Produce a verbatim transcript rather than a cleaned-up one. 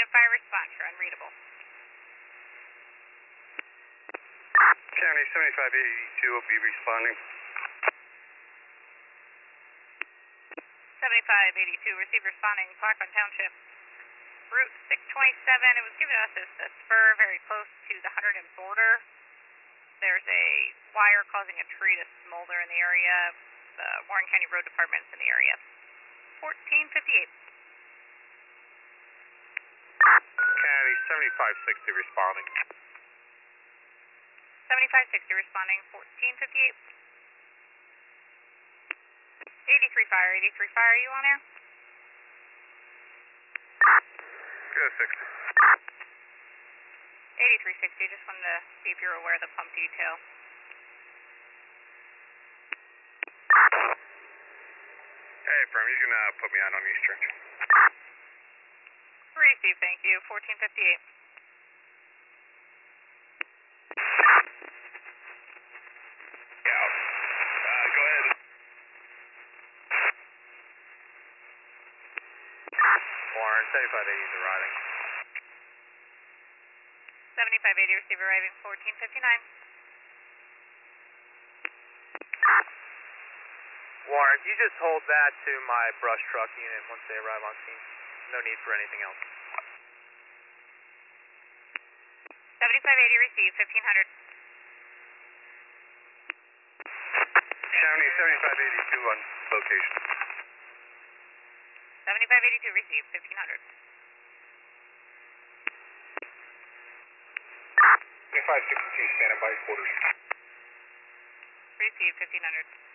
fire response, you're unreadable. County seventy-five eighty-two will be responding. seventy-five eighty-two, receive responding, Blackburn Township. Route six twenty-seven, it was given us as a spur very close to the Hunterdon border. There's a wire causing a tree to smolder in the area. The Warren County Road Department's in the area. fourteen fifty-eight. County seventy-five sixty responding. seventy-five sixty responding, fourteen fifty-eight. eighty-three fire, eighty-three fire, are you on air? Good, sixty. eighty-three sixty, just wanted to see if you're aware of the pump detail. Hey, firm, he's gonna put me out on Eastern. Receive, thank you, fourteen fifty-eight. Yeah, uh, go ahead. Warren, seventy-five eighty is arriving. seventy-five eighty, receive arriving, fourteen fifty-nine. Warren, you just hold that to my brush truck unit once they arrive on scene. No need for anything else. seventy-five eighty, receive, fifteen hundred. County seventy-five eighty-two on location. seventy-five eighty-two, receive, fifteen hundred. twenty-five sixty-two, standing by quarters. Receive, fifteen hundred.